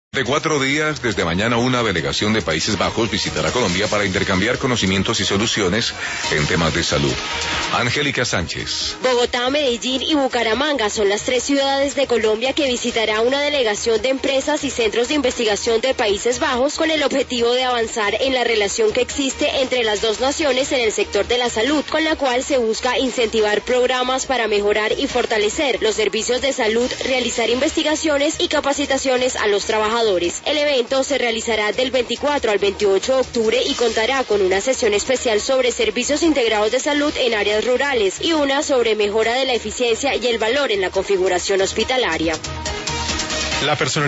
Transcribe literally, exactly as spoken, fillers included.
De cuatro días, desde mañana una delegación de Países Bajos visitará Colombia para intercambiar conocimientos y soluciones en temas de salud. Angélica Sánchez. Bogotá, Medellín y Bucaramanga son las tres ciudades de Colombia que visitará una delegación de empresas y centros de investigación de Países Bajos con el objetivo de avanzar en la relación que existe entre las dos naciones en el sector de la salud, con la cual se busca incentivar programas para mejorar y fortalecer los servicios de salud, realizar investigaciones y capacitaciones a los trabajadores. El evento se realizará del veinticuatro al veintiocho de octubre y contará con una sesión especial sobre servicios integrados de salud en áreas rurales y una sobre mejora de la eficiencia y el valor en la configuración hospitalaria. La persona